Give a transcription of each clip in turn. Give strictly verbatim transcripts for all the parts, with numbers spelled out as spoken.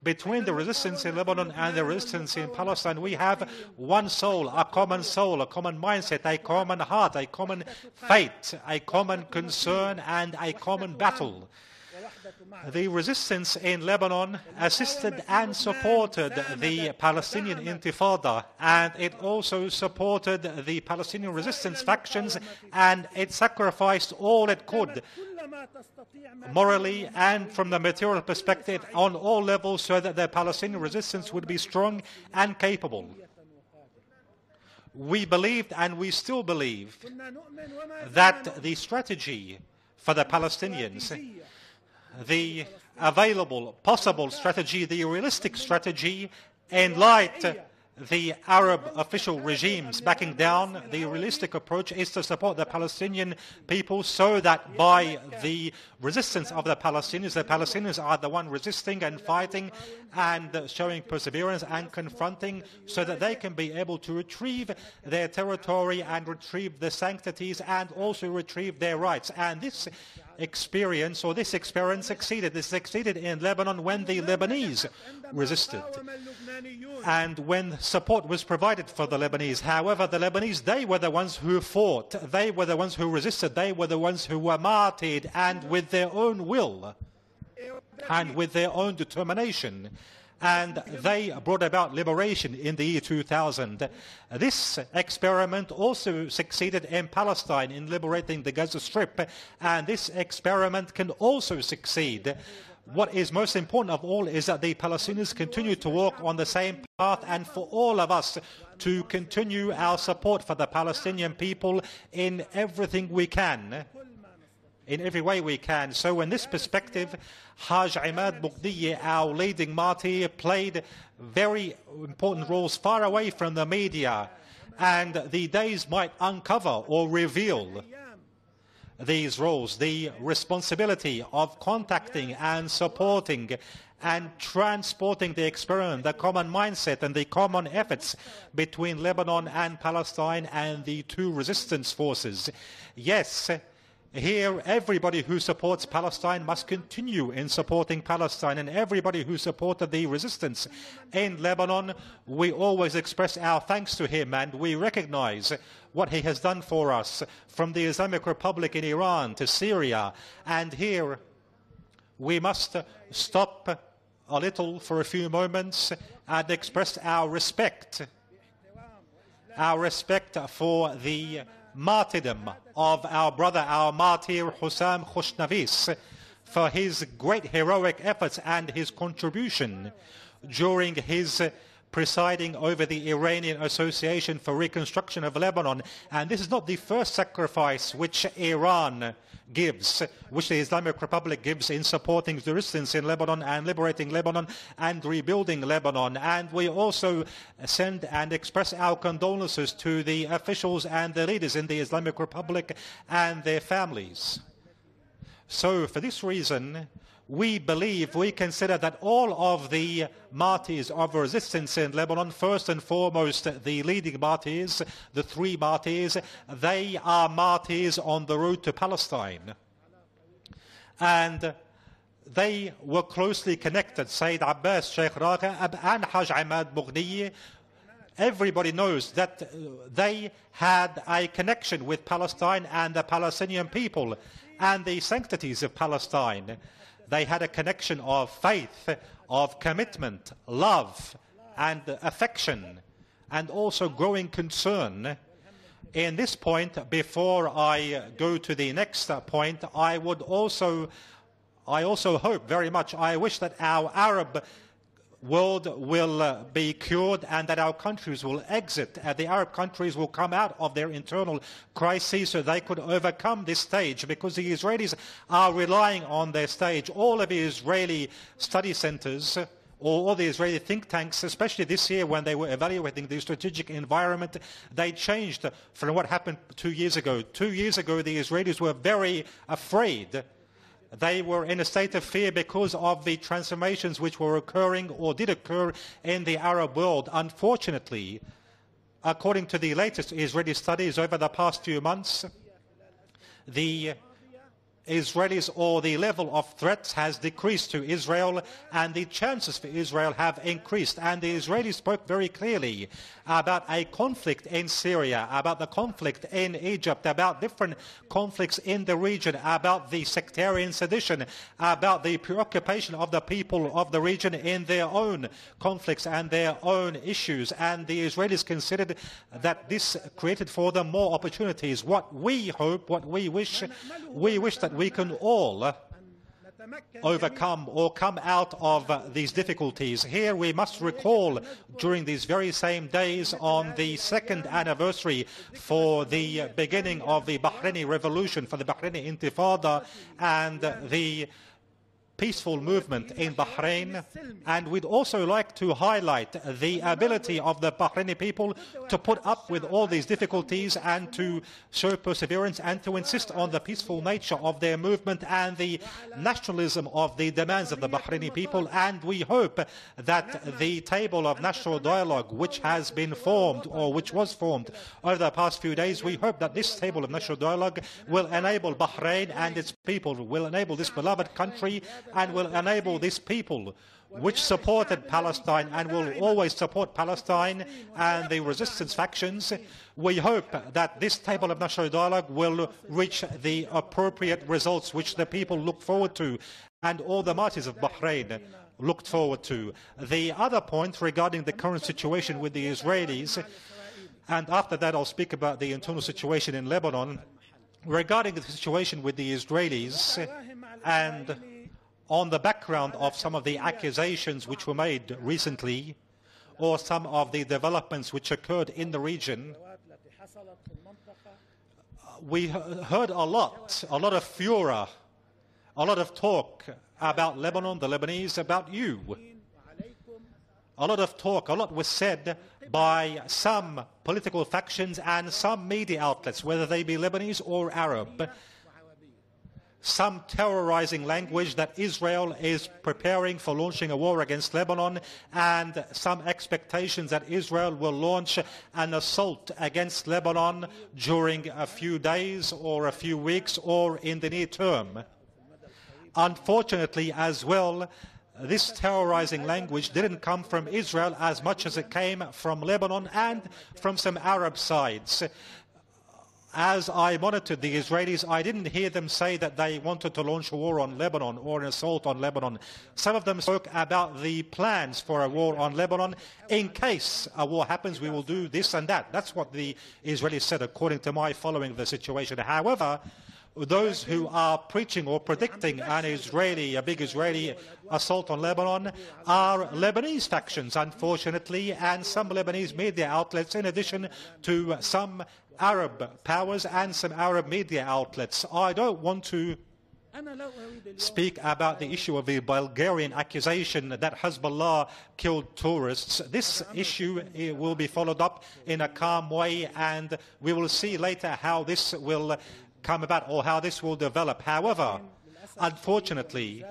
Between the resistance in Lebanon and the resistance in Palestine, we have one soul, a common soul, a common mindset, a common heart, a common fate, a common concern, and a common battle. The resistance in Lebanon assisted and supported the Palestinian Intifada, and it also supported the Palestinian resistance factions, and it sacrificed all it could, morally and from the material perspective, on all levels, so that the Palestinian resistance would be strong and capable. We believed, and we still believe, that the strategy for the Palestinians, the available, possible strategy, the realistic strategy, in light the Arab official regimes backing down, the realistic approach is to support the Palestinian people so that by the resistance of the Palestinians, the Palestinians are the one resisting and fighting and showing perseverance and confronting, so that they can be able to retrieve their territory and retrieve the sanctities and also retrieve their rights. And this experience, or this experience succeeded. This succeeded in Lebanon when the Lebanese resisted and when support was provided for the Lebanese. However, the Lebanese, they were the ones who fought, they were the ones who resisted, they were the ones who were martyred, and with their own will and with their own determination. And they brought about liberation in the year two thousand. This experiment also succeeded in Palestine in liberating the Gaza Strip, and this experiment can also succeed. What is most important of all is that the Palestinians continue to walk on the same path, and for all of us to continue our support for the Palestinian people in everything we can, in every way we can. So in this perspective, Haj Imad Bughdiye, our leading martyr, played very important roles far away from the media, and the days might uncover or reveal these roles, the responsibility of contacting and supporting and transporting the experiment, the common mindset and the common efforts between Lebanon and Palestine and the two resistance forces. Yes, here, everybody who supports Palestine must continue in supporting Palestine, and everybody who supported the resistance in Lebanon, we always express our thanks to him, and we recognize what he has done for us, from the Islamic Republic in Iran to Syria. And here, we must stop a little for a few moments and express our respect, our respect for the martyrdom of our brother, our martyr Hussam Khoshnavis, for his great heroic efforts and his contribution during his presiding over the Iranian Association for Reconstruction of Lebanon. And this is not the first sacrifice which Iran gives, which the Islamic Republic gives in supporting the resistance in Lebanon and liberating Lebanon and rebuilding Lebanon. And we also send and express our condolences to the officials and the leaders in the Islamic Republic and their families. So for this reason, we believe, we consider that all of the martyrs of resistance in Lebanon, first and foremost the leading martyrs, the three martyrs, they are martyrs on the road to Palestine. And they were closely connected, Sayyid Abbas, Sheikh Raqib and Haj Imad Bughdiye. Everybody knows that they had a connection with Palestine and the Palestinian people and the sanctities of Palestine. They had a connection of faith, of commitment, love, and affection, and also growing concern. In this point, before I go to the next point, I would also, I also hope very much, I wish that our Arab world will uh, be cured and that our countries will exit, uh, the Arab countries will come out of their internal crises so they could overcome this stage, because the Israelis are relying on their stage. All of the Israeli study centers, or all the Israeli think tanks, especially this year when they were evaluating the strategic environment, they changed from what happened two years ago. Two years ago, the Israelis were very afraid. They were in a state of fear because of the transformations which were occurring or did occur in the Arab world. Unfortunately, according to the latest Israeli studies over the past few months, the Israelis, or the level of threats has decreased to Israel, and the chances for Israel have increased. And the Israelis spoke very clearly about a conflict in Syria, about the conflict in Egypt, about different conflicts in the region, about the sectarian sedition, about the preoccupation of the people of the region in their own conflicts and their own issues. And the Israelis considered that this created for them more opportunities. What we hope, what we wish, we wish that we can all overcome or come out of uh, these difficulties. Here we must recall, during these very same days, on the second anniversary for the beginning of the Bahraini Revolution, for the Bahraini Intifada, and uh, the peaceful movement in Bahrain. And we'd also like to highlight the ability of the Bahraini people to put up with all these difficulties and to show perseverance and to insist on the peaceful nature of their movement and the nationalism of the demands of the Bahraini people. And we hope that the table of national dialogue, which has been formed, or which was formed over the past few days, we hope that this table of national dialogue will enable Bahrain and its people, will enable this beloved country, and will enable these people which supported Palestine and will always support Palestine and the resistance factions. We hope that this table of national dialogue will reach the appropriate results which the people look forward to and all the martyrs of Bahrain looked forward to. The other point regarding the current situation with the Israelis, and after that I'll speak about the internal situation in Lebanon, regarding the situation with the Israelis and on the background of some of the accusations which were made recently, or some of the developments which occurred in the region, we heard a lot, a lot of furor, a lot of talk about Lebanon, the Lebanese, about you. A lot of talk, a lot was said by some political factions and some media outlets, whether they be Lebanese or Arab. Some terrorizing language that Israel is preparing for launching a war against Lebanon, and some expectations that Israel will launch an assault against Lebanon during a few days or a few weeks or in the near term. Unfortunately, as well, this terrorizing language didn't come from Israel as much as it came from Lebanon and from some Arab sides. As I monitored the Israelis, I didn't hear them say that they wanted to launch a war on Lebanon or an assault on Lebanon. Some of them spoke about the plans for a war on Lebanon. In case a war happens, we will do this and that. That's what the Israelis said, according to my following the situation. However, those who are preaching or predicting an Israeli, a big Israeli assault on Lebanon are Lebanese factions, unfortunately, and some Lebanese media outlets, in addition to some Arab powers and some Arab media outlets. I don't want to speak about the issue of the Bulgarian accusation that Hezbollah killed tourists. This issue will be followed up in a calm way, and we will see later how this will come about or how this will develop. However, unfortunately,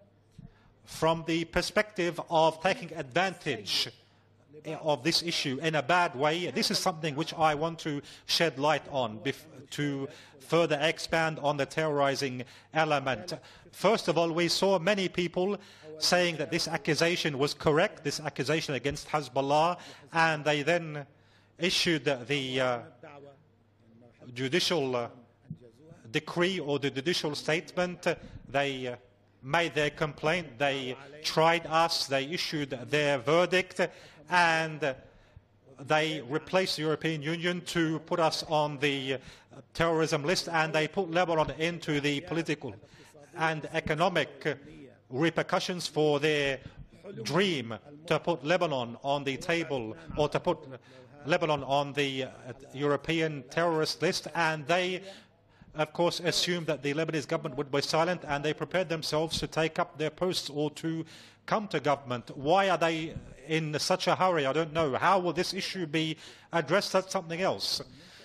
from the perspective of taking advantage of this issue in a bad way, this is something which I want to shed light on to further expand on the terrorizing element. First of all, we saw many people saying that this accusation was correct, this accusation against Hezbollah, and they then issued the uh, judicial uh, decree or the judicial statement. They uh, made their complaint, they tried us, they issued their verdict, and they replaced the European Union to put us on the terrorism list, and they put Lebanon into the political and economic repercussions for their dream to put Lebanon on the table, or to put Lebanon on the European terrorist list. And they, of course, assumed that the Lebanese government would be silent, and they prepared themselves to take up their posts or to come to government. Why are they in such a hurry? I don't know. How will this issue be addressed? That's something else.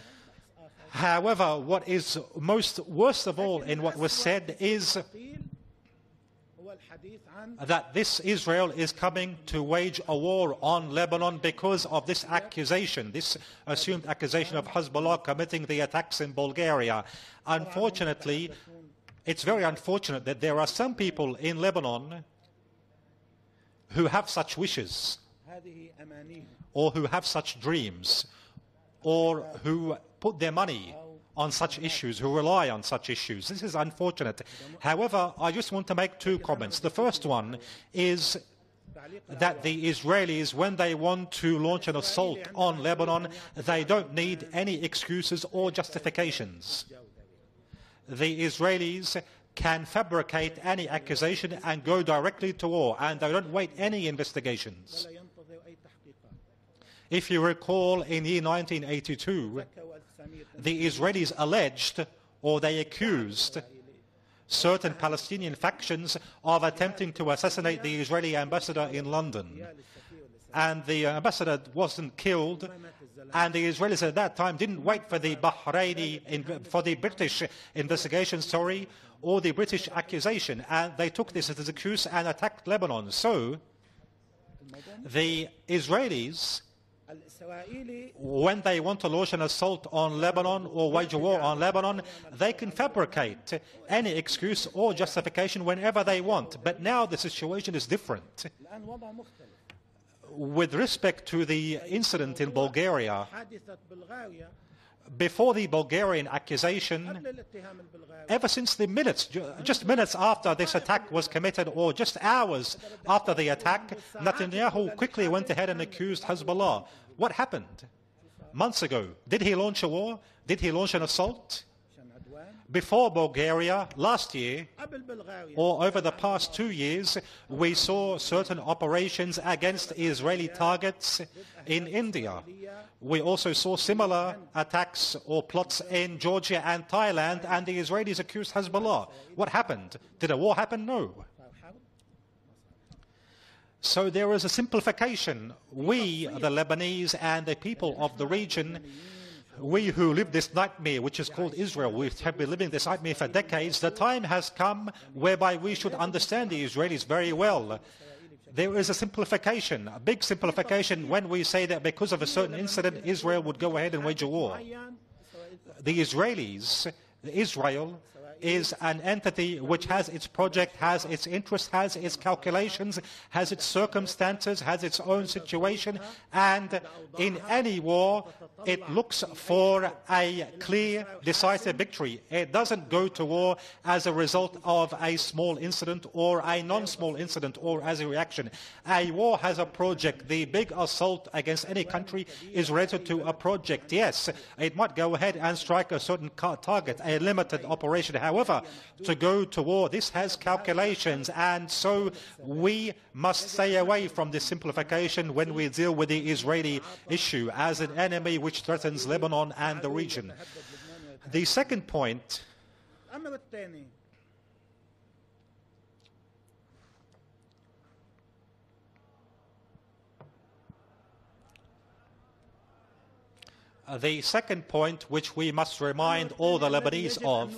However, what is most worst of all in what was said is that this Israel is coming to wage a war on Lebanon because of this accusation, this assumed accusation of Hezbollah committing the attacks in Bulgaria. Unfortunately, it's very unfortunate that there are some people in Lebanon who have such wishes, or who have such dreams, or who put their money on such issues, who rely on such issues. This is unfortunate. However, I just want to make two comments. The first one is that the Israelis, when they want to launch an assault on Lebanon, they don't need any excuses or justifications. The Israelis can fabricate any accusation and go directly to war, and they don't wait any investigations. If you recall, in the year nineteen eighty-two, the Israelis alleged, or they accused, certain Palestinian factions of attempting to assassinate the Israeli ambassador in London. And the ambassador wasn't killed, and the Israelis at that time didn't wait for the Bahraini, for the British investigation, sorry, or the British accusation, and they took this as an excuse and attacked Lebanon. So the Israelis, when they want to launch an assault on Lebanon or wage a war on Lebanon, they can fabricate any excuse or justification whenever they want. But now the situation is different. With respect to the incident in Bulgaria, before the Bulgarian accusation, ever since the minutes, just minutes after this attack was committed, or just hours after the attack, Netanyahu quickly went ahead and accused Hezbollah. What happened? Months ago, did he launch a war? Did he launch an assault? Before Bulgaria, last year, or over the past two years, we saw certain operations against Israeli targets in India. We also saw similar attacks or plots in Georgia and Thailand, and the Israelis accused Hezbollah. What happened? Did a war happen? No. So there is a simplification. We, the Lebanese and the people of the region, we who live this nightmare, which is called Israel, we have been living this nightmare for decades. The time has come whereby we should understand the Israelis very well. There is a simplification, a big simplification, when we say that because of a certain incident, Israel would go ahead and wage a war. The Israelis, Israel, is an entity which has its project, has its interests, has its calculations, has its circumstances, has its own situation, and in any war it looks for a clear, decisive victory. It doesn't go to war as a result of a small incident or a non-small incident or as a reaction. A war has a project. The big assault against any country is related to a project. Yes, it might go ahead and strike a certain target, a limited operation. However, to go to war, this has calculations, and so we must stay away from this simplification when we deal with the Israeli issue as an enemy which threatens Lebanon and the region. The second point, Uh, the second point which we must remind all the Lebanese of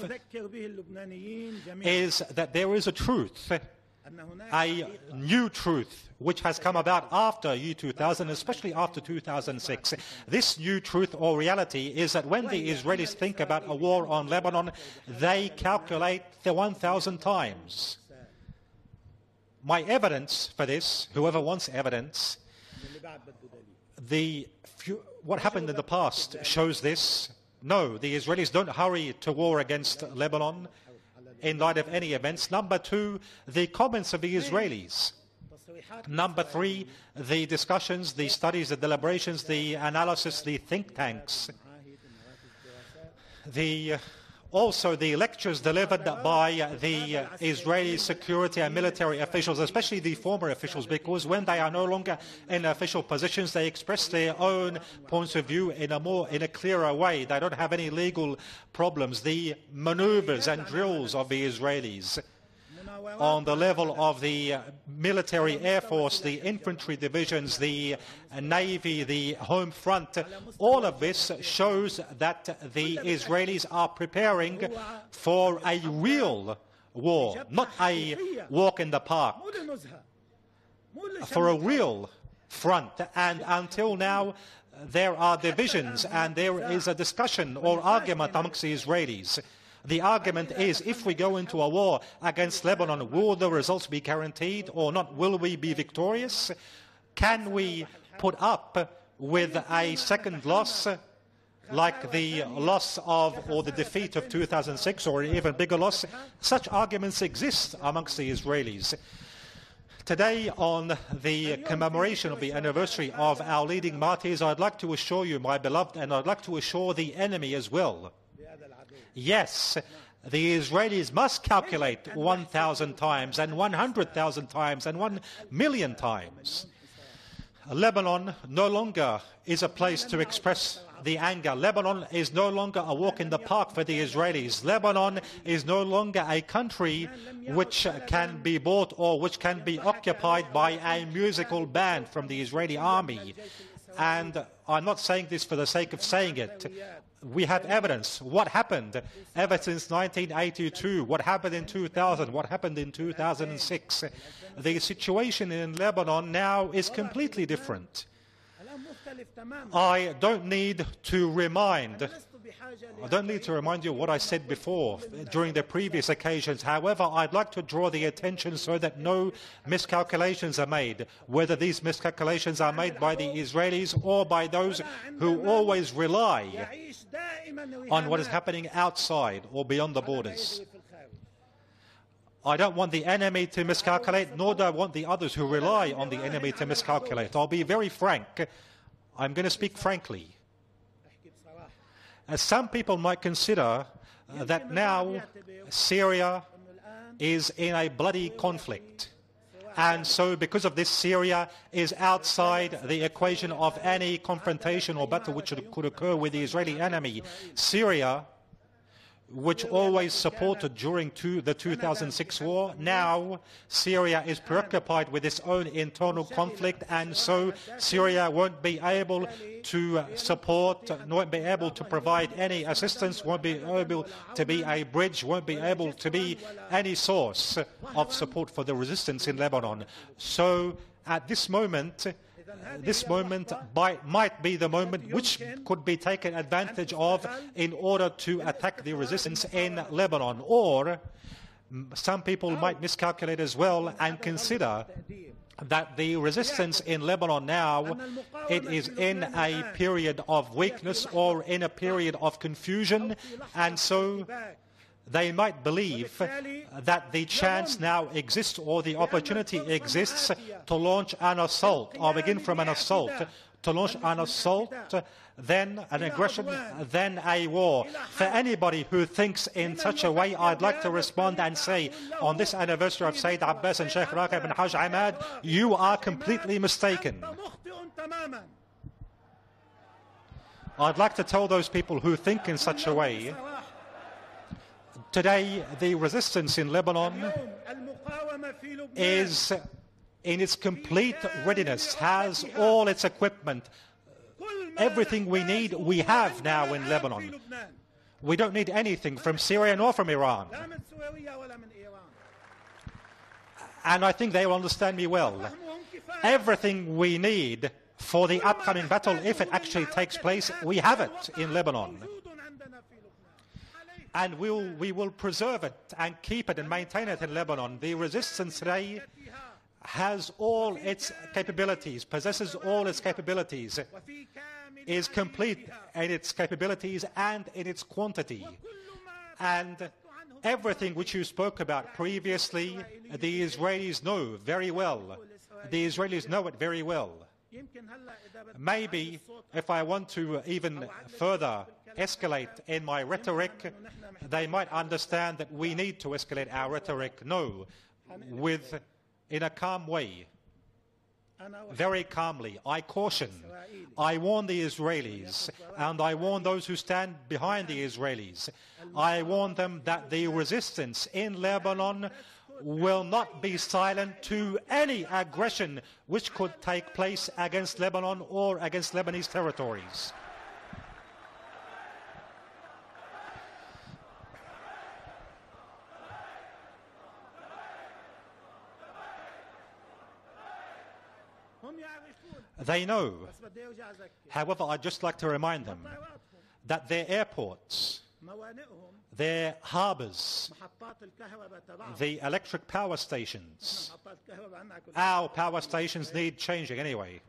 is that there is a truth, a new truth, which has come about after year two thousand, especially after two thousand six. This new truth or reality is that when the Israelis think about a war on Lebanon, they calculate the one thousand times. My evidence for this, whoever wants evidence, the few, what happened in the past shows this. No, the Israelis don't hurry to war against Lebanon in light of any events. Number two, the comments of the Israelis. Number three, the discussions, the studies, the deliberations, the analysis, the think tanks. The Also, the lectures delivered by the Israeli security and military officials, especially the former officials, because when they are no longer in official positions, they express their own points of view in a more, in a clearer way. They don't have any legal problems. The maneuvers and drills of the Israelis on the level of the military air force, the infantry divisions, the navy, the home front, all of this shows that the Israelis are preparing for a real war, not a walk in the park, for a real front. And until now, there are divisions and there is a discussion or argument amongst the Israelis. The argument is, if we go into a war against Lebanon, will the results be guaranteed or not? Will we be victorious? Can we put up with a second loss, like the loss of or the defeat of two thousand six, or an even bigger loss? Such arguments exist amongst the Israelis. Today, on the commemoration of the anniversary of our leading martyrs, I'd like to assure you, my beloved, and I'd like to assure the enemy as well, yes, the Israelis must calculate one thousand times and one hundred thousand times and one million times. Lebanon no longer is a place to express the anger. Lebanon is no longer a walk in the park for the Israelis. Lebanon is no longer a country which can be bought or which can be occupied by a musical band from the Israeli army. And I'm not saying this for the sake of saying it. We have evidence. What happened ever since nineteen eighty-two? What happened in two thousand? What happened in two thousand six? The situation in Lebanon now is completely different. I don't need to remind I don't need to remind you what I said before during the previous occasions. However, I'd like to draw the attention so that no miscalculations are made, whether these miscalculations are made by the Israelis or by those who always rely on what is happening outside or beyond the borders. I don't want the enemy to miscalculate, nor do I want the others who rely on the enemy to miscalculate. I'll be very frank. I'm going to speak frankly. As some people might consider uh, that now Syria is in a bloody conflict. And so because of this, Syria is outside the equation of any confrontation or battle which could occur with the Israeli enemy. Syria, which always supported during two, the two thousand six war, now Syria is preoccupied with its own internal conflict, and so Syria won't be able to support, won't be able to provide any assistance, won't be able to be a bridge, won't be able to be any source of support for the resistance in Lebanon. So at this moment, this moment by, might be the moment which could be taken advantage of in order to attack the resistance in Lebanon. Or some people might miscalculate as well and consider that the resistance in Lebanon now, it is in a period of weakness or in a period of confusion, and so they might believe that the chance now exists or the opportunity exists to launch an assault or begin from an assault, to launch an assault, then an aggression, then a war. For anybody who thinks in such a way, I'd like to respond and say, on this anniversary of Sayyid Abbas and Sheikh Raqib and Hajj Ahmad, you are completely mistaken. I'd like to tell those people who think in such a way, today, the resistance in Lebanon is in its complete readiness, has all its equipment. Everything we need, we have now in Lebanon. We don't need anything from Syria nor from Iran. And I think they will understand me well. Everything we need for the upcoming battle, if it actually takes place, we have it in Lebanon. And we'll, we will preserve it and keep it and maintain it in Lebanon. The resistance today has all its capabilities, possesses all its capabilities, is complete in its capabilities and in its quantity. And everything which you spoke about previously, the Israelis know very well. The Israelis know it very well. Maybe if I want to even further escalate in my rhetoric, they might understand that we need to escalate our rhetoric. No, with, in a calm way, very calmly. I caution, I warn the Israelis, and I warn those who stand behind the Israelis. I warn them that the resistance in Lebanon will not be silent to any aggression which could take place against Lebanon or against Lebanese territories. They know. However, I'd just like to remind them that their airports their harbors, the electric power stations. Our power stations need changing anyway.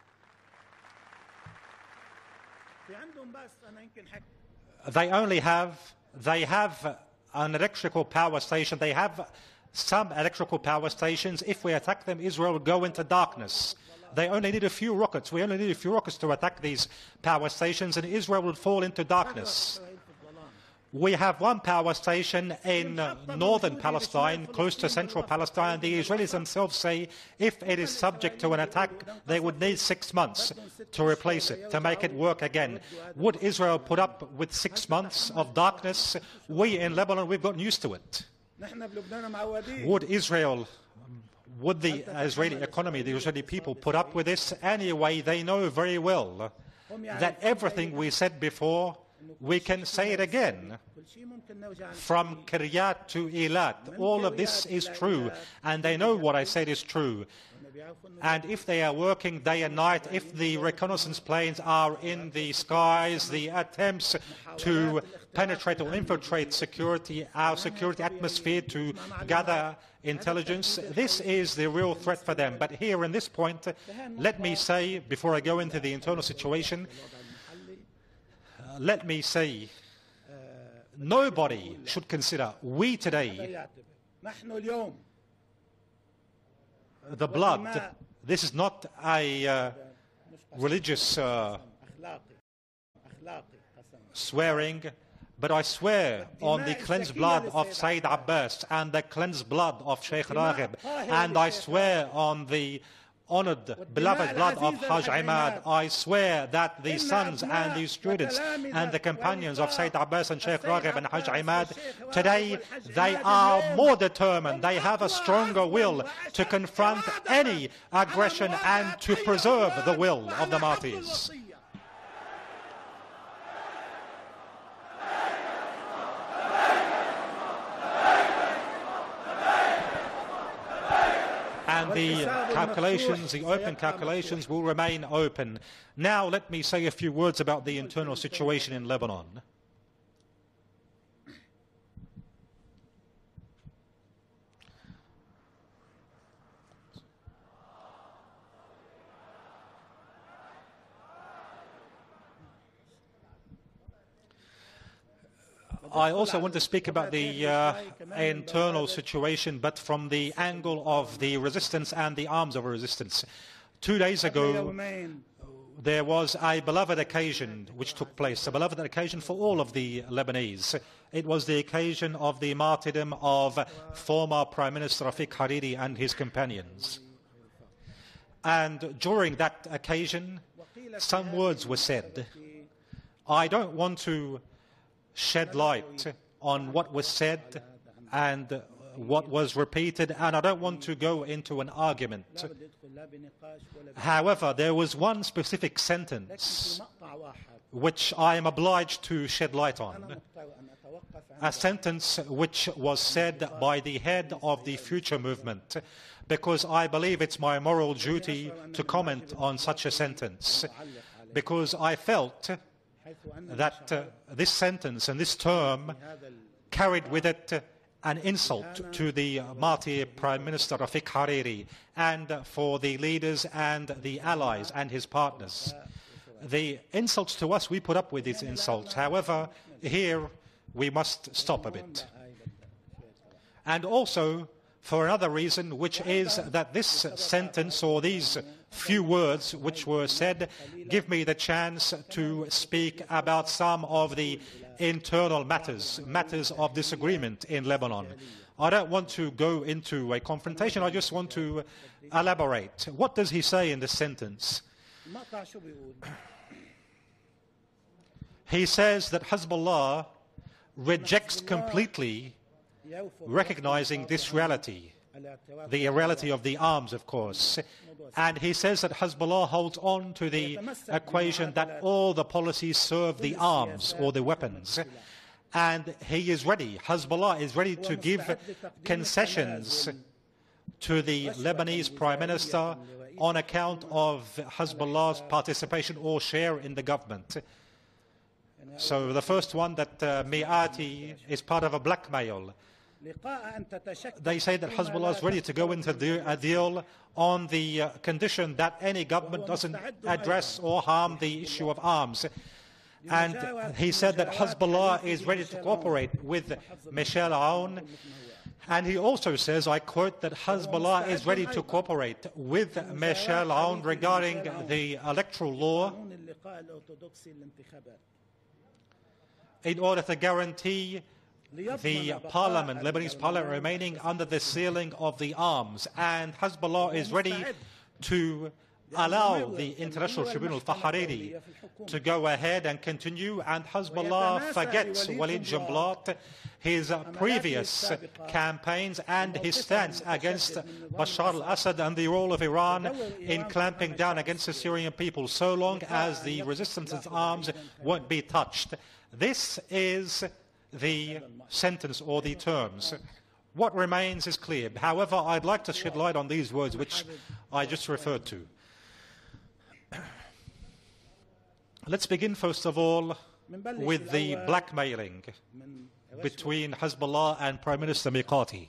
They only have, they have an electrical power station. They have some electrical power stations. If we attack them, Israel will go into darkness. They only need a few rockets. We only need a few rockets to attack these power stations, and Israel will fall into darkness. We have one power station in uh, northern Palestine, close to central Palestine. The Israelis themselves say if it is subject to an attack, they would need six months to replace it, to make it work again. Would Israel put up with six months of darkness? We in Lebanon, we've gotten used to it. Would Israel, would the Israeli economy, the Israeli people put up with this? Anyway, they know very well that everything we said before, we can say it again. From Kiryat to Eilat, all of this is true, and they know what I said is true. And if they are working day and night, if the reconnaissance planes are in the skies, the attempts to penetrate or infiltrate security, our security atmosphere to gather intelligence, this is the real threat for them. But here in this point, let me say, before I go into the internal situation, uh, let me say, nobody should consider, we today, the blood, this is not a uh, religious uh, swearing, but I swear on the cleansed blood of Sayyid Abbas and the cleansed blood of Sheikh Raghib, and I swear on the honored, beloved blood of Haj Imad. I swear that the sons and the students and the companions of Sayyid Abbas and Sheikh Raghib and Haj Imad, today they are more determined, they have a stronger will to confront any aggression and to preserve the will of the martyrs. And the calculations, the open calculations, will remain open. Now let me say a few words about the internal situation in Lebanon. I also want to speak about the uh, internal situation, but from the angle of the resistance and the arms of resistance. Two days ago, there was a beloved occasion which took place, a beloved occasion for all of the Lebanese. It was the occasion of the martyrdom of former Prime Minister Rafiq Hariri and his companions. And during that occasion, some words were said. I don't want to shed light on what was said and what was repeated, and I don't want to go into an argument. However, there was one specific sentence which I am obliged to shed light on, a sentence which was said by the head of the Future Movement, because I believe it's my moral duty to comment on such a sentence, because I felt that uh, this sentence and this term carried with it uh, an insult to the uh, martyr Prime Minister Rafiq Hariri and uh, for the leaders and the allies and his partners. The insults to us, we put up with these insults. However, here we must stop a bit. And also for another reason, which is that this sentence or these few words which were said give me the chance to speak about some of the internal matters, matters of disagreement in Lebanon. I don't want to go into a confrontation, I just want to elaborate. What does he say in this sentence? He says that Hezbollah rejects completely recognizing this reality, the reality of the arms, of course. And he says that Hezbollah holds on to the equation that all the policies serve the arms or the weapons. And he is ready, Hezbollah is ready to give concessions to the Lebanese Prime Minister on account of Hezbollah's participation or share in the government. So the first one, that uh, Mi'ati is part of a blackmail. They say that Hezbollah is ready to go into a deal on the uh, condition that any government doesn't address or harm the issue of arms. And he said that Hezbollah is ready to cooperate with Michel Aoun. And he also says, I quote, that Hezbollah is ready to cooperate with Michel Aoun regarding the electoral law in order to guarantee the parliament, Lebanese parliament, remaining under the ceiling of the arms. And Hezbollah is ready to allow the International Tribunal for Hariri to go ahead and continue. And Hezbollah forgets Walid Jumblat, his previous campaigns and his stance against Bashar al-Assad and the role of Iran in clamping down against the Syrian people, so long as the resistance's arms won't be touched. This is the sentence or the terms. What remains is clear. However, I'd like to shed light on these words which I just referred to. Let's begin, first of all, with the blackmailing between Hezbollah and Prime Minister Miqati.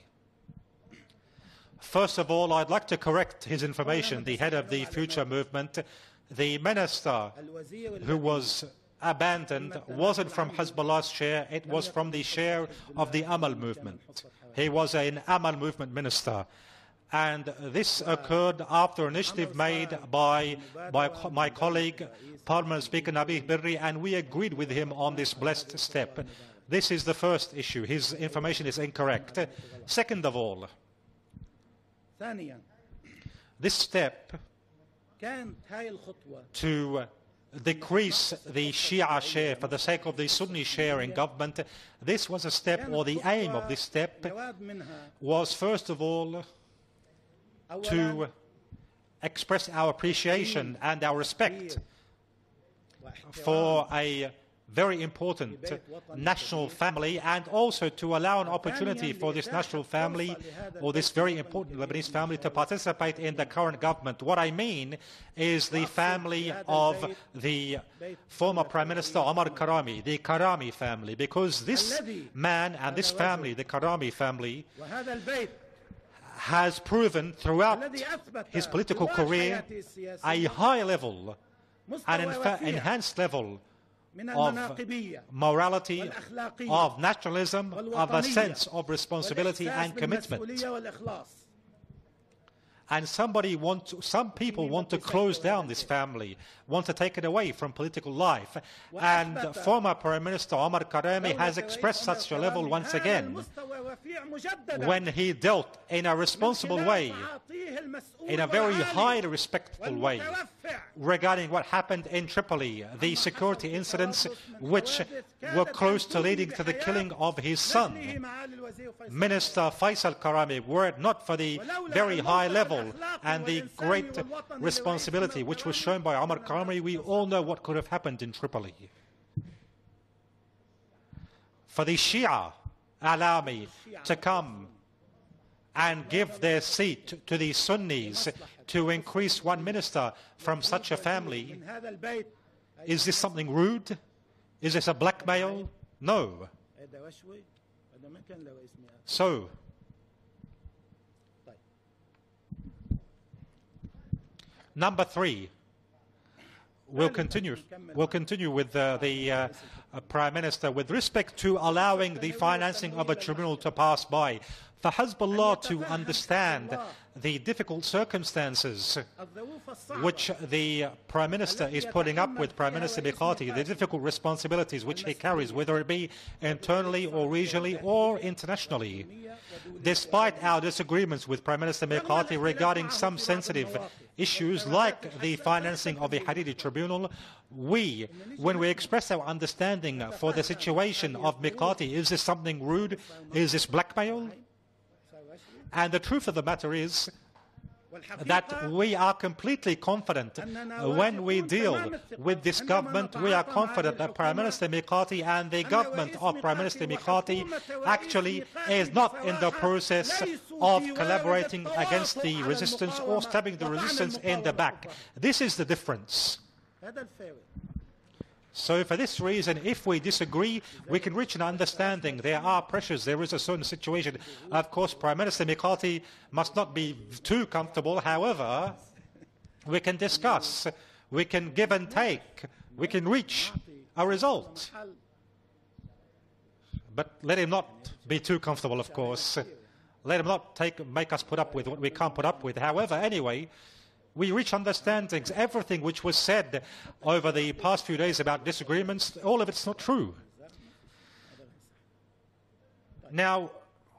First of all, I'd like to correct his information. The head of the Future Movement, the minister who was abandoned, wasn't from Hezbollah's chair, it was from the chair of the Amal movement. He was an Amal movement minister. And this occurred after an initiative made by, by my colleague, Parliament Speaker Nabih Berri, and we agreed with him on this blessed step. This is the first issue. His information is incorrect. Second of all, this step to decrease the Shia share for the sake of the Sunni share in government, this was a step, or the aim of this step was, first of all, to express our appreciation and our respect for a very important national family, and also to allow an opportunity for this national family, or this very important Lebanese family, to participate in the current government. What I mean is the family of the former Prime Minister Omar Karami, the Karami family, because this man and this family, the Karami family, has proven throughout his political career a high level, an enhanced level of morality, of nationalism, of a sense of responsibility and commitment. And somebody want to, some people want to close down this family, want to take it away from political life. And former Prime Minister Omar Karami has expressed such a level once again when he dealt in a responsible way, in a very highly respectful way, regarding what happened in Tripoli, the security incidents which were close to leading to the killing of his son, Minister Faisal Karami, were it not for the very high level and the great responsibility which was shown by Omar Karami, we all know what could have happened in Tripoli. For the Shia, allow me to come and give their seat to the Sunnis to increase one minister from such a family, is this something rude? Is this a blackmail? No. So, number three, we'll continue, we'll continue with uh, the uh, uh, Prime Minister with respect to allowing the financing of a tribunal to pass by. For Hezbollah to understand the difficult circumstances which the Prime Minister is putting up with, Prime Minister Miqati, the difficult responsibilities which he carries, whether it be internally or regionally or internationally. Despite our disagreements with Prime Minister Miqati regarding some sensitive issues like the financing of the Hariri Tribunal, we, when we express our understanding for the situation of Miqati, is this something rude? Is this blackmail? And the truth of the matter is that we are completely confident when we deal with this government. We are confident that Prime Minister Miqati and the government of Prime Minister Miqati actually is not in the process of collaborating against the resistance or stabbing the resistance in the back. This is the difference. So for this reason, if we disagree, we can reach an understanding. There are pressures. There is a certain situation. Of course, Prime Minister Mikati must not be too comfortable. However, we can discuss. We can give and take. We can reach a result. But let him not be too comfortable, of course. Let him not take, make us put up with what we can't put up with. However, anyway, we reach understandings. Everything which was said over the past few days about disagreements, all of it's not true. Now,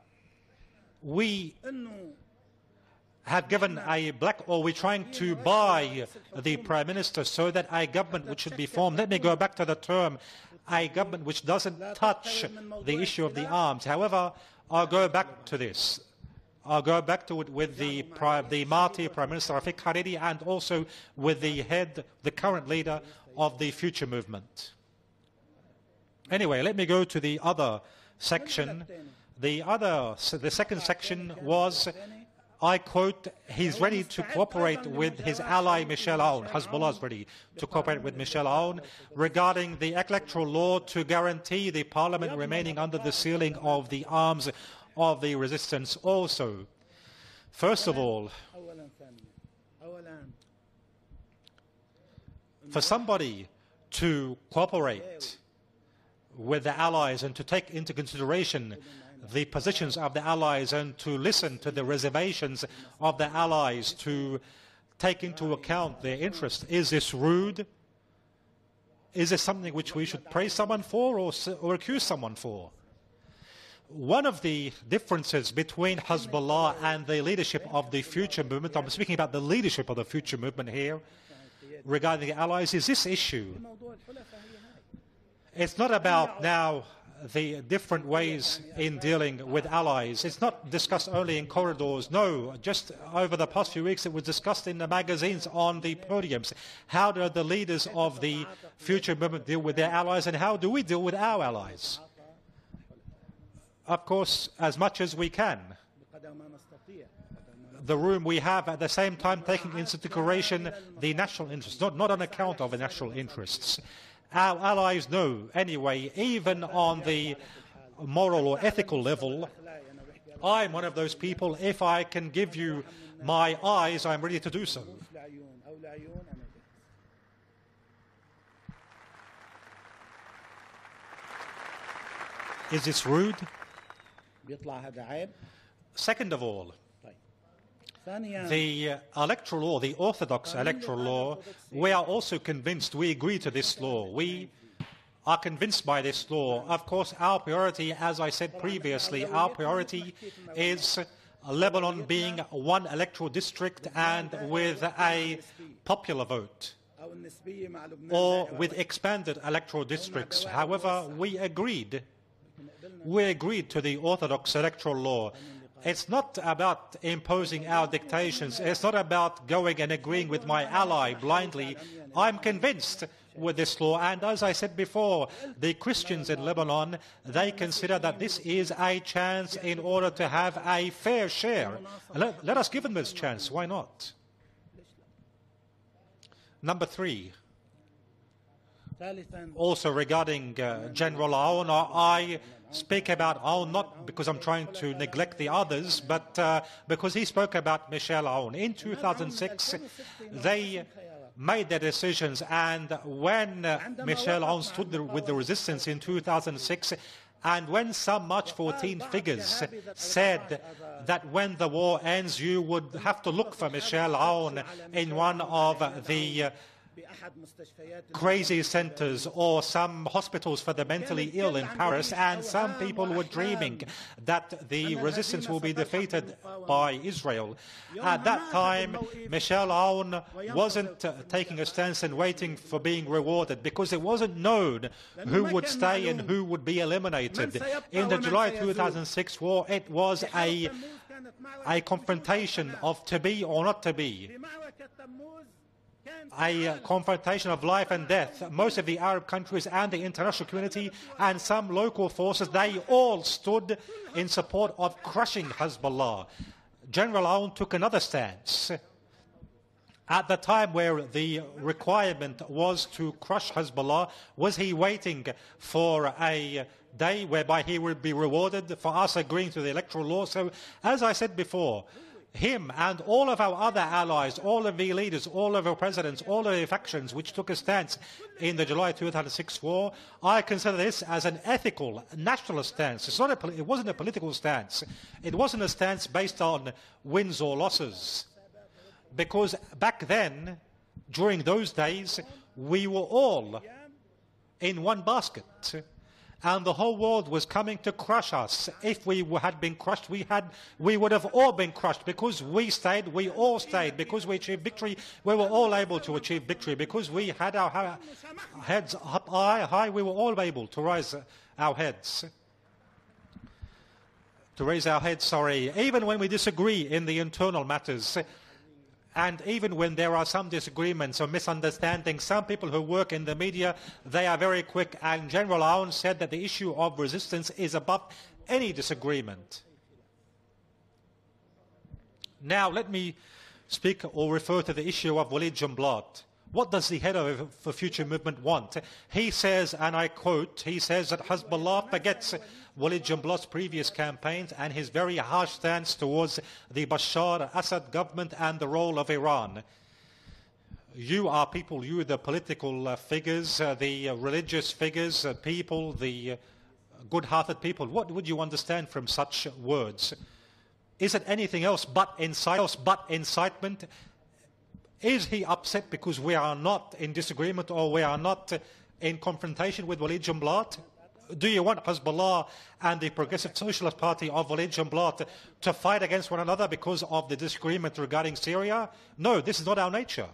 we have given a black, or we're trying to buy the Prime Minister so that a government which should be formed, let me go back to the term, a government which doesn't touch the issue of the arms. However, I'll go back to this. I'll go back to it with the, the Mahdi, Prime Minister Rafiq Hariri, and also with the head, the current leader of the Future Movement. Anyway, let me go to the other section. The other, the second section was, I quote, he's ready to cooperate with his ally Michel Aoun. Hezbollah is ready to cooperate with Michel Aoun regarding the electoral law to guarantee the parliament remaining under the ceiling of the arms of the resistance also. First of all, for somebody to cooperate with the allies and to take into consideration the positions of the allies and to listen to the reservations of the allies, to take into account their interests, is this rude? Is this something which we should praise someone for or, or accuse someone for? One of the differences between Hezbollah and the leadership of the Future Movement, I'm speaking about the leadership of the Future Movement here, regarding the allies, is this issue. It's not about now the different ways in dealing with allies. It's not discussed only in corridors. No, just over the past few weeks it was discussed in the magazines, on the podiums. How do the leaders of the Future Movement deal with their allies, and how do we deal with our allies? Of course, as much as we can. The room we have, at the same time taking into consideration the national interests, not, not on account of the national interests. Our allies know, anyway, even on the moral or ethical level, I'm one of those people, if I can give you my eyes, I'm ready to do so. Is this rude? Second of all, the uh, electoral law, the orthodox electoral law, we are also convinced, we agree to this law. We are convinced by this law. Of course, our priority, as I said previously, our priority is Lebanon being one electoral district and with a popular vote, or with expanded electoral districts. However, we agreed, we agreed to the orthodox electoral law. It's not about imposing our dictations. It's not about going and agreeing with my ally blindly. I'm convinced with this law, and as I said before, the Christians in Lebanon, they consider that this is a chance in order to have a fair share. Let, let us give them this chance. Why not? Number three, also regarding uh, General Aoun, I speak about Aoun not because I'm trying to neglect the others, but uh, because he spoke about Michel Aoun. In two thousand six, they made their decisions, and when uh, Michel Aoun stood there with the resistance in two thousand six, and when some March fourteenth figures said that when the war ends you would have to look for Michel Aoun in one of the uh, crazy centers or some hospitals for the mentally ill in Paris, and some people were dreaming that the resistance will be defeated by Israel. At that time, Michel Aoun wasn't uh, taking a stance and waiting for being rewarded, because it wasn't known who would stay and who would be eliminated. In the July two thousand six war, it was a, a confrontation of to be or not to be. A uh, confrontation of life and death. Most of the Arab countries and the international community and some local forces, they all stood in support of crushing Hezbollah. General Aoun took another stance. At the time where the requirement was to crush Hezbollah, was he waiting for a day whereby he would be rewarded for us agreeing to the electoral law? So, as I said before, him and all of our other allies, all of the leaders, all of our presidents, all of the factions which took a stance in the July two thousand six war, I consider this as an ethical, nationalist stance. It's not a, it wasn't a political stance. It wasn't a stance based on wins or losses. Because back then, during those days, we were all in one basket. And the whole world was coming to crush us. If we had been crushed, we, had, we would have all been crushed. Because we stayed, we all stayed. Because we achieved victory, we were all able to achieve victory. Because we had our heads up high, high, we were all able to raise our heads. To raise our heads, sorry. Even when we disagree in the internal matters, and even when there are some disagreements or misunderstandings, some people who work in the media, they are very quick. And General Aoun said that the issue of resistance is above any disagreement. Now, let me speak or refer to the issue of Walid Jumblat. What does the head of the Future Movement want? He says, and I quote, he says that Hezbollah forgets Walid Jumblat's previous campaigns and his very harsh stance towards the Bashar al-Assad government and the role of Iran. You are people, you the political uh, figures, uh, the uh, religious figures, uh, people, the uh, good-hearted people. What would you understand from such words? Is it anything else but, incite but incitement? Is he upset because we are not in disagreement or we are not uh, in confrontation with Walid Jumblat? Do you want Hezbollah and the Progressive Socialist Party of Walid Jumblat to fight against one another because of the disagreement regarding Syria? No, this is not our nature.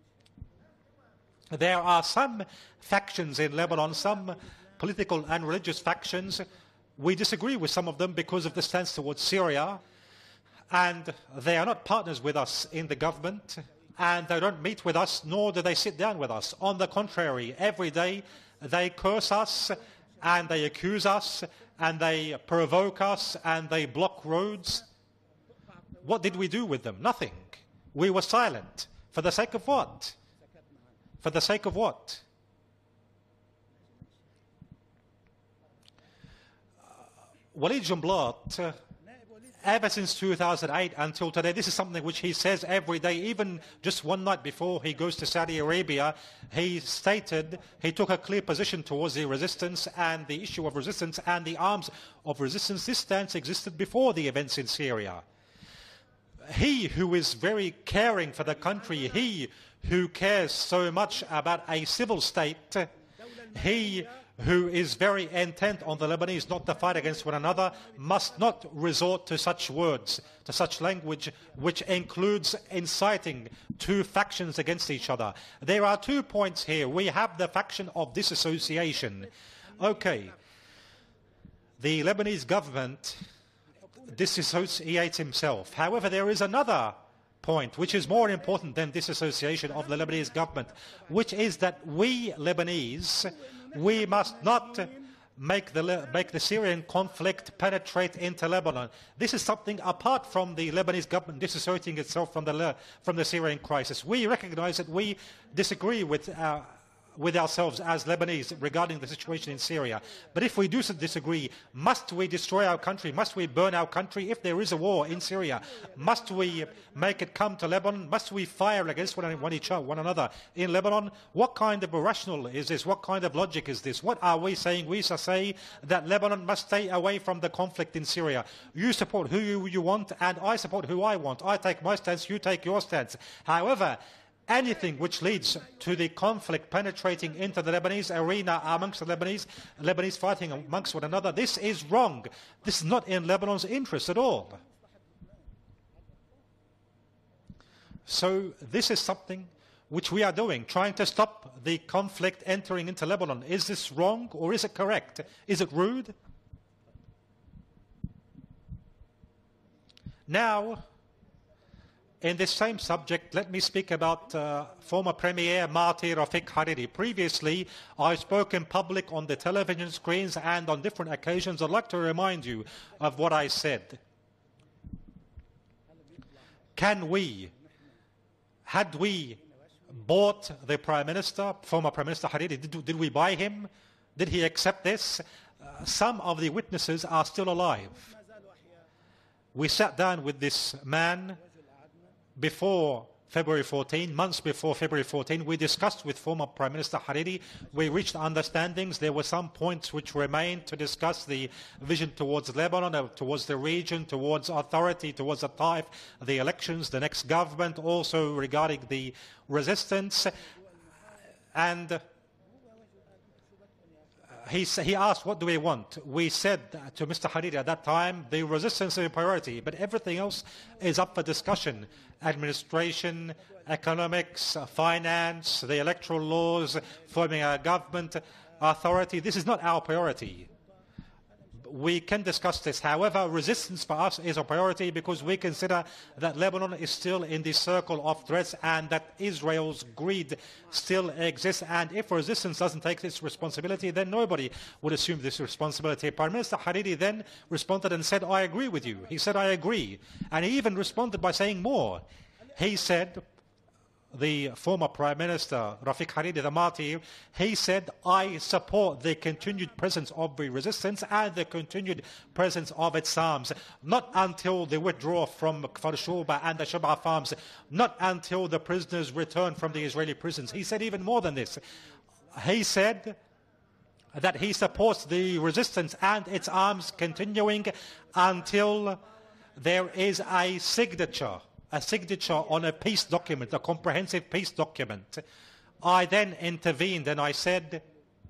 There are some factions in Lebanon, some political and religious factions. We disagree with some of them because of the stance towards Syria, and they are not partners with us in the government, and they don't meet with us, nor do they sit down with us. On the contrary, every day they curse us, and they accuse us, and they provoke us, and they block roads. What did we do with them? Nothing. We were silent. For the sake of what? For the sake of what? Uh, Walid Jumblat, uh, ever since two thousand eight until today, this is something which he says every day. Even just one night before he goes to Saudi Arabia, he stated he took a clear position towards the resistance and the issue of resistance and the arms of resistance. This stance existed before the events in Syria. He who is very caring for the country, he who cares so much about a civil state, he who is very intent on the Lebanese not to fight against one another, must not resort to such words, to such language, which includes inciting two factions against each other. There are two points here. We have the faction of disassociation. Okay, the Lebanese government disassociates himself. However, there is another point which is more important than disassociation of the Lebanese government, which is that we Lebanese, we must not make the, make the Syrian conflict penetrate into Lebanon. This is something apart from the Lebanese government disassociating itself from the, from the Syrian crisis. We recognize that we disagree with our with ourselves as Lebanese regarding the situation in Syria. But if we do disagree, must we destroy our country? Must we burn our country? If there is a war in Syria, must we make it come to Lebanon? Must we fire against one, one each other, one another in Lebanon? What kind of irrational is this? What kind of logic is this? What are we saying? We say that Lebanon must stay away from the conflict in Syria. You support who you, you want, and I support who I want. I take my stance, you take your stance. However, anything which leads to the conflict penetrating into the Lebanese arena amongst the Lebanese, Lebanese fighting amongst one another, this is wrong. This is not in Lebanon's interest at all. So this is something which we are doing, trying to stop the conflict entering into Lebanon. Is this wrong or is it correct? Is it rude? Now, in this same subject, let me speak about uh, former Premier Marty Rafiq Hariri. Previously, I spoke in public on the television screens and on different occasions. I'd like to remind you of what I said. Can we, Had we bought the Prime Minister, former Prime Minister Hariri, did, did we buy him? Did he accept this? Uh, some of the witnesses are still alive. We sat down with this man before February fourteenth, months before February fourteenth. We discussed with former Prime Minister Hariri. We reached understandings. There were some points which remained to discuss: the vision towards Lebanon, uh, towards the region, towards authority, towards the Taif, the elections, the next government, also regarding the resistance. And uh, He, he asked, what do we want? We said to Mister Hariri at that time, the resistance is a priority, but everything else is up for discussion. Administration, economics, finance, the electoral laws, forming a government, authority. This is not our priority. We can discuss this. However, resistance for us is a priority because we consider that Lebanon is still in the circle of threats and that Israel's greed still exists. And if resistance doesn't take this responsibility, then nobody would assume this responsibility. Prime Minister Hariri then responded and said, I agree with you. He said, I agree. And he even responded by saying more. He said, the former Prime Minister, Rafiq Hariri, the martyr, he said, I support the continued presence of the resistance and the continued presence of its arms, not until the withdrawal from Kfar Shuba and the Shab'a farms, not until the prisoners return from the Israeli prisons. He said even more than this. He said that he supports the resistance and its arms continuing until there is a signature a signature on a peace document, a comprehensive peace document. I then intervened and I said,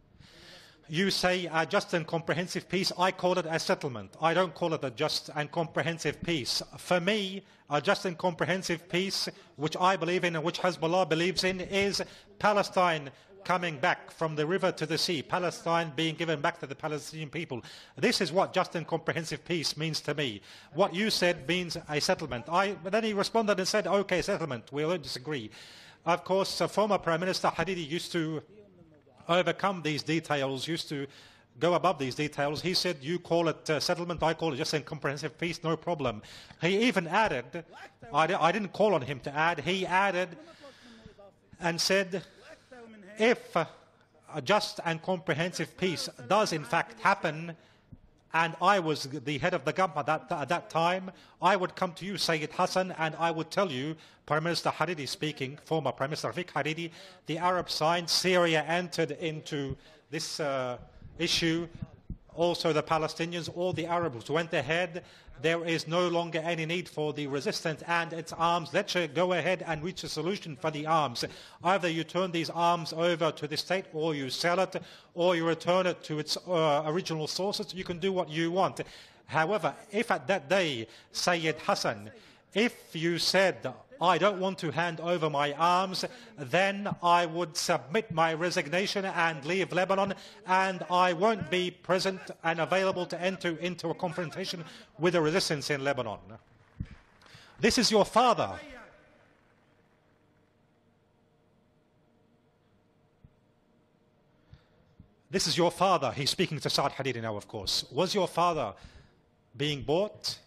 you say a just and comprehensive peace, I call it a settlement. I don't call it a just and comprehensive peace. For me, a just and comprehensive peace, which I believe in and which Hezbollah believes in, is Palestine coming back from the river to the sea, Palestine being given back to the Palestinian people. This is what just and comprehensive peace means to me. What you said means a settlement. I, but then he responded and said, okay, settlement, we won't disagree. Of course, uh, former Prime Minister Hariri used to overcome these details, used to go above these details. He said, you call it uh, settlement, I call it just and comprehensive peace, no problem. He even added, I, I didn't call on him to add, he added and said, if a just and comprehensive peace does in fact happen, and I was the head of the government at that, at that time, I would come to you, Sayyid Hassan, and I would tell you, Prime Minister Hariri speaking, former Prime Minister Rafiq Hariri, the Arabs signed, Syria entered into this uh, issue, also the Palestinians, all the Arabs went ahead. There is no longer any need for the resistance and its arms. Let's go ahead and reach a solution for the arms. Either you turn these arms over to the state, or you sell it, or you return it to its uh, original sources. You can do what you want. However, if at that day, Sayyid Hassan, if you said, I don't want to hand over my arms, then I would submit my resignation and leave Lebanon, and I won't be present and available to enter into a confrontation with the resistance in Lebanon. This is your father. This is your father. He's speaking to Saad Hariri now, of course. Was your father being bought?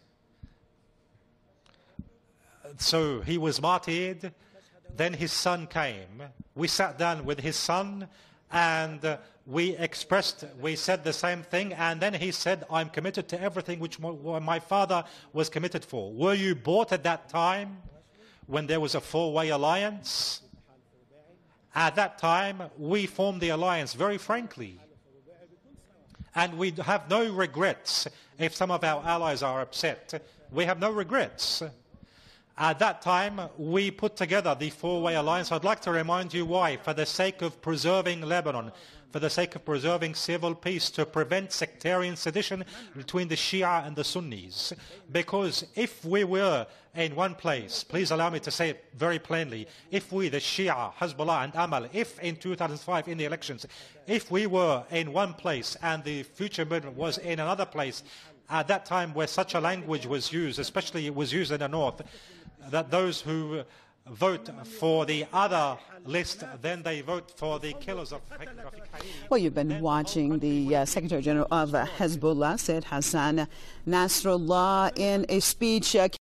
So he was martyred, then his son came. We sat down with his son and uh, we expressed, we said the same thing, and then he said, I'm committed to everything which my father was committed for. Were you bought at that time when there was a four-way alliance? At that time, we formed the alliance very frankly. And we have no regrets if some of our allies are upset. We have no regrets. At that time, we put together the four-way alliance. I'd like to remind you why. For the sake of preserving Lebanon, for the sake of preserving civil peace, to prevent sectarian sedition between the Shia and the Sunnis. Because if we were in one place, please allow me to say it very plainly, if we, the Shia, Hezbollah and Amal, if in two thousand five in the elections, if we were in one place and the future movement was in another place, at that time where such a language was used, especially it was used in the north, that those who vote for the other list, then they vote for the killers of Rafiq Hariri. Well, you've been watching the uh, Secretary General of uh, Hezbollah, Said Hassan Nasrallah, in a speech uh,